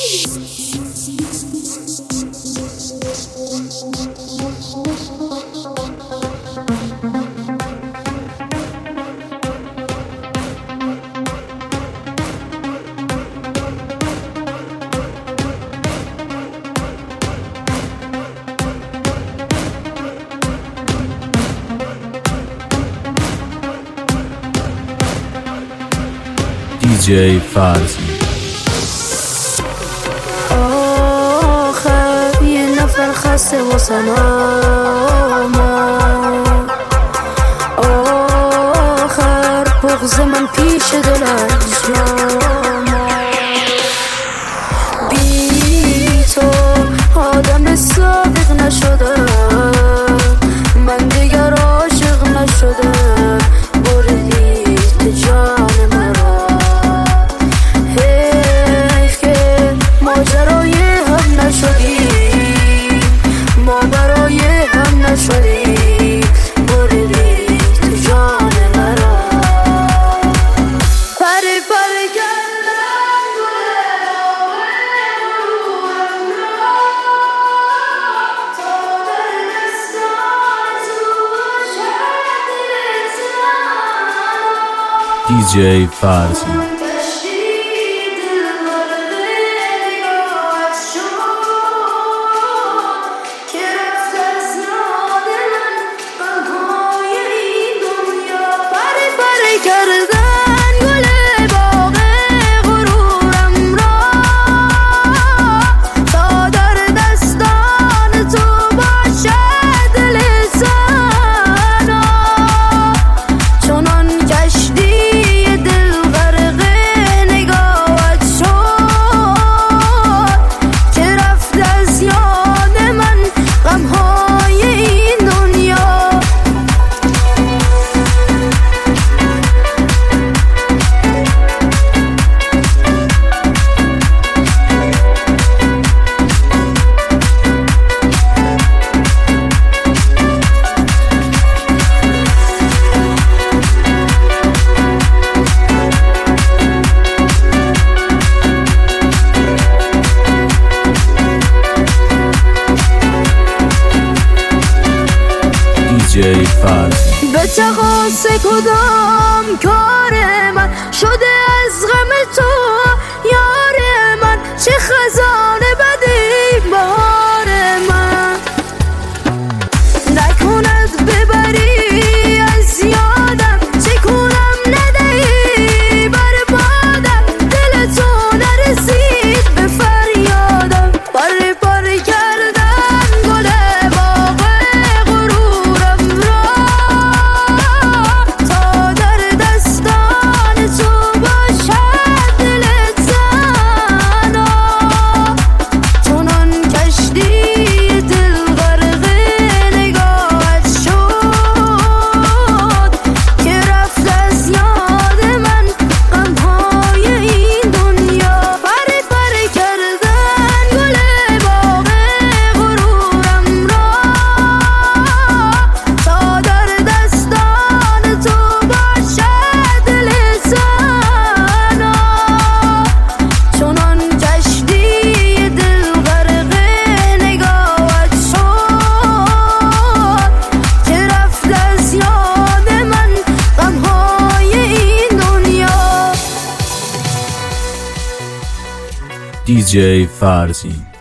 DJ فرزی. آخر یه نفر خسته و سلام، آخر بغض من پیش دلش جام. بی تو آدم صادق نشدم، من دیگر عاشق نشدم. بردی تو جان مرا، حیف که ماجرای هم نشدی، ما برای هم نشدی. بردی تو جان مرا. پری پری کردم تا دلستان تو شد DJ فرزی. به تقاص کدام کار من شده از غم تو یار من؟ چه خزانه بدی بار من نکند ببری از یادم، چه کنم ندهی بربادم. دل تو نرسید به فریادم، پاره پاره کردن گل باغ غرورم را. تا در دستان تو باشد دل تنها، چنان کشتی دل غرق نگاهت شد که رفت از یاد من غمهای این دنیا. پره پره کردن گل باغ غرورم را، تا در دستان تو باشد دل تنها، چنان کشتی دل غرق نگاهت شد که رفت از یاد من غمهای این دنیا. DJ فرزی.